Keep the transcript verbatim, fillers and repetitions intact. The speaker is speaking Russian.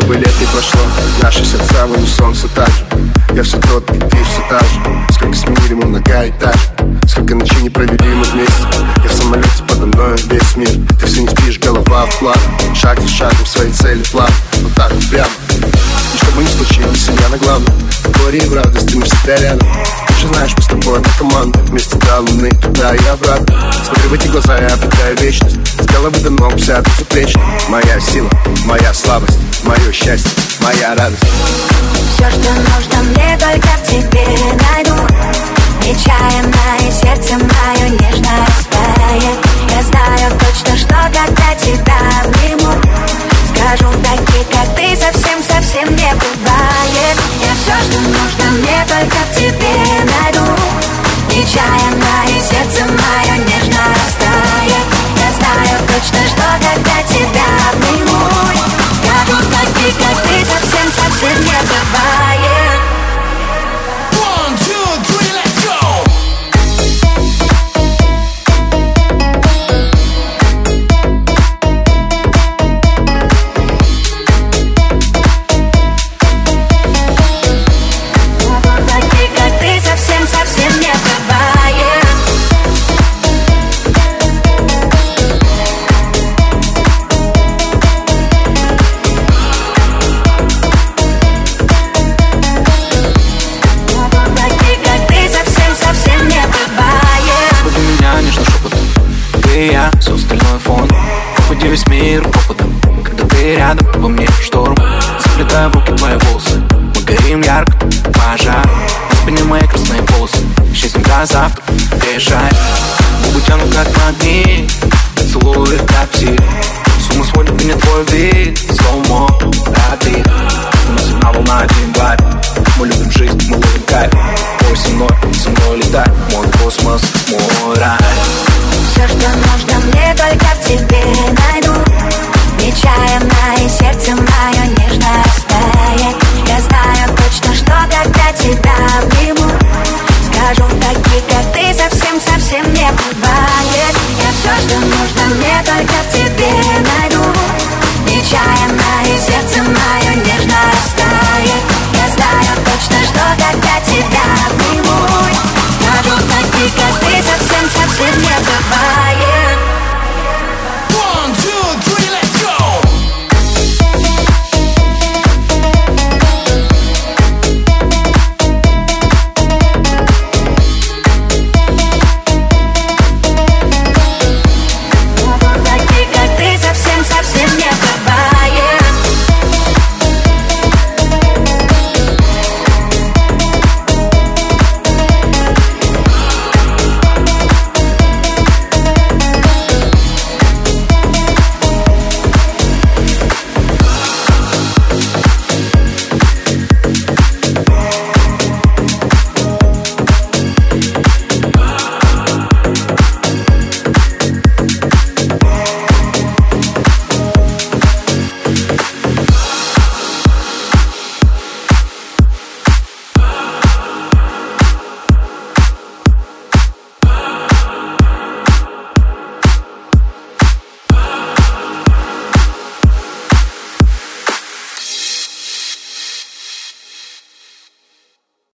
Сколько бы лет не прошло, наши сердца в унисон все так же. Я все тот, и ты все та же. Сколько сменили мы многоэтажек, сколько ночей не провели мы вместе. Я в самолете, подо мной весь мир. Ты все не спишь, голова в план. Шаг за шагом своей цели план. Вот так вот прямо. И что бы ни случилось, я на главном. В горе и в радости мы всегда рядом. Ты же знаешь, мы с тобой одна команда. Вместе до луны, туда и обратно. Смотри в эти глаза, я обретаю вечность. С головы до ног вся безупречна. Моя сила, моя слабость, мое счастье, моя радость. Все, что нужно мне, только в тебе найду. Нечаянно и сердце мое нежно растает. Я знаю точно, что когда тебя обниму, скажу такие, как ты, совсем-совсем не бывает. Я все, что нужно мне, только в тебе найду. Нечаянно и сердце мое нежно растает. Я знаю точно, что когда тебя обниму, скажу такие, как ты, совсем-совсем не бывает. One, two, three, let's go! Такие, как ты, совсем-совсем не бывает. Такие, как ты, совсем-совсем не бывает. Возле меня нежно шепотом. Ты и я, все остальное фон. Уходи весь мир опытом. Когда ты рядом, во мне шторм. Заплетаю в руки твои волосы. Мы горим ярко, пожар. На спине мои красные полосы. Исчезнем до завтра, приезжай. Губы тянут как магнит. Целую как псих. С ума сводит меня твой вид.